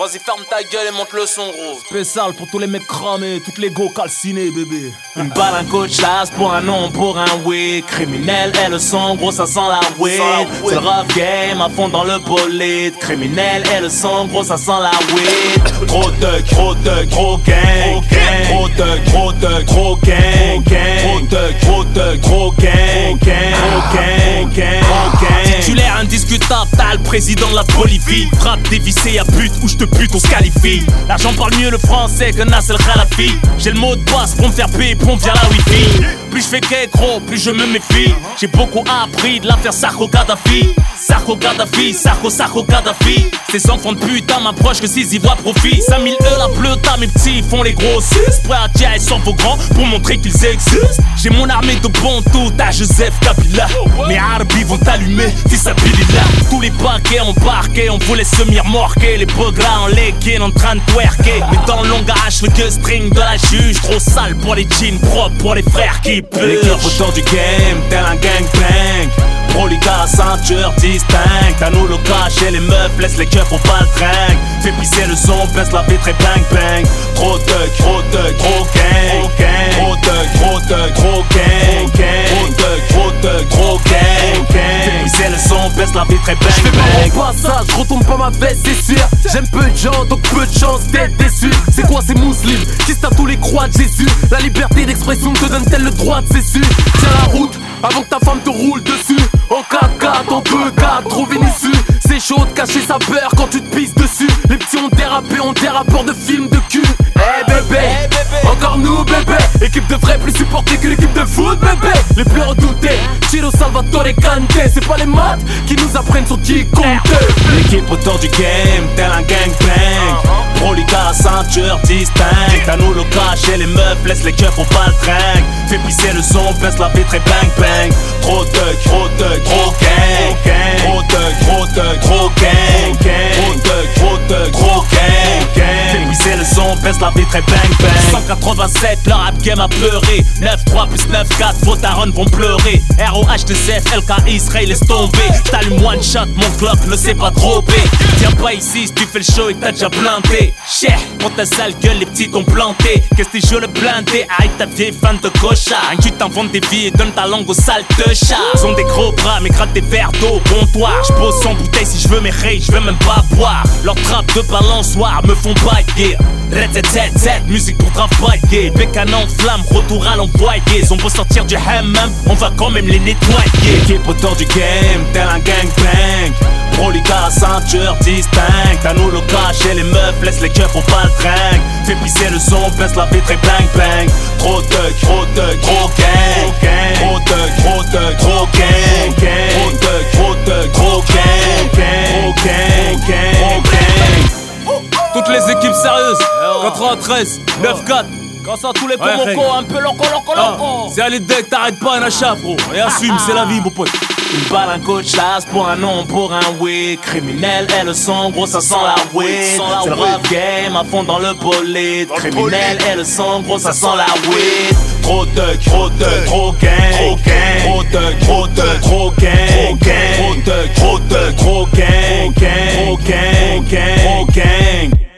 Vas-y, ferme ta gueule et monte le son, gros. Spécial pour tous les mecs cramés, toutes les go calcinés, bébé. Une balle, un coach chasse pour un nom, pour un oui. Criminel et le son, gros, ça sent la weed. C'est le rough game à fond dans le bolide. Criminel et le son, gros, ça sent la weed. Gros thug, gros thug, gros gang. Gros thug, gros thug, gros gang. Gros thug, gros thug, gros gang. Gros gang. Titulaire indiscutable, t'as le président de la Bolivie. Frappe dévissé à but où je te bute, on se qualifie. L'argent parle mieux le français que Nasser Khalafi. J'ai le mot de passe pour me faire payer, pour via la wifi. Plus je fais qu'être gros, plus je me méfie. J'ai beaucoup appris de l'affaire Sarko Kadhafi. Sarko Kadhafi, Sarko Kadhafi. Ces enfants de putain m'approchent que s'ils y voient profit. 5000 la pleuta, mes petits font les gros sus. Prêts à tirer sur vos grands pour montrer qu'ils existent. J'ai mon armée de bons tout à Joseph Kabila. Mes arbis vont t'allumer, fils à Bilila. Tous les paquets embarqués, on voulait se remorquer. Les progrès en legging en train de twerker. Mais dans le langage, le que string de la juge. Trop sale pour les jeans, propre pour les frères qui pleurent. L'équipe autour du game, tel un gangbang. Prolica, ceinture distincte. À nous le cash et les meufs, laisse les keufs au pas le tringue. Fais pisser le son, baisse la vitre et bang bang. Gros thug, gros thug, gros gang. Gros thug, gros thug, gros gang. Gros thug, gros thug, gros gang. Fais pisser le son, baisse la vitre et bang J'fais bang. pas mon passage, je retourne pas ma veste, c'est sûr. J'aime peu de gens, donc peu de chance d'être déçu. C'est quoi ces musulmans qui se tapent tous les croix de Jésus? La liberté d'expression te donne-t-elle le droit de cessu? Tiens la route avant que ta femme te roule dessus. En 4x4, en 2x4, trouve une issue. C'est chaud de cacher sa peur quand tu te pisses dessus. Les petits ont dérapé, on des rapports de films de cul. Eh bébé, encore nous bébé. Équipe de vrais plus supportée que l'équipe de foot bébé. Les plus redoutés, Chiro Salvatore Kante. C'est pas les maths qui nous apprennent sur qui compter. L'équipe autour du game, tel un gangbang. Prolica, ceinture distincte. À nous le cash et les meufs, laisse les keufs au pas le tringue. Fais pisser le son, baisse la vitre et bang bang. Gros thug, gros thug, gros gang. Gros thug, gros thug, gros gang. Gros thug, gros thug, gros gang. Fais pisser le son, baisse la vitre et bang bang. 187, le rap game a pleuré. 9-3 plus 9-4, vos darons vont pleurer. ROHTCF, LK Israël, laisse tomber. T'allumes one shot, mon clock ne sait pas dropper. Viens pas ici si tu fais le show et que t'as déjà planté. Cher, pour ta sale gueule, les petits t'ont planté. Qu'est-ce que t'es chaud le blindé, arrête ta vieille fan de cochard. Tu t'inventes des vies et donne ta langue aux sales de chat. Ils ont des gros bras, mais gratte des verres d'eau au comptoir. J'pose 100 bouteilles si j'veux mes raids, j'veux même pas boire. Leurs trappes de balançoire me font bailler. Red, musique pour travailler. Bécane en flamme, retour à l'envoyé. On veut sortir du hammam, on va quand même les nettoyer. L'équipe autour du game, tel un gangbang. Prolica, ceinture distincte. À nous le cash et les meufs, laisse les keufs au pas le tringue. Fais pisser le son, baisse la vitre et bang bang. Gros thug, gros thug, gros gang. Gros thug, gros thug, gros gang. Gros thug, gros thug, gros gang. Gros gang. Toutes les équipes sérieuses, 93, 9-4. Quand ça tous les comocos, un peu loco. C'est à l'idée que t'arrêtes pas un achat, bro. Et assume, c'est la vie, mon pote. Une balle, un coach chasse pour un nom, pour un oui. Criminel et le son, gros, ça sent la weed. C'est le rough game à fond dans le bolide. Criminel et le son, gros, ça sent la weed. Gros thug, gros thug, gros gang. Gros thug, gros thug, gros gang. Gros thug, gros thug, gros gang. Gros gang.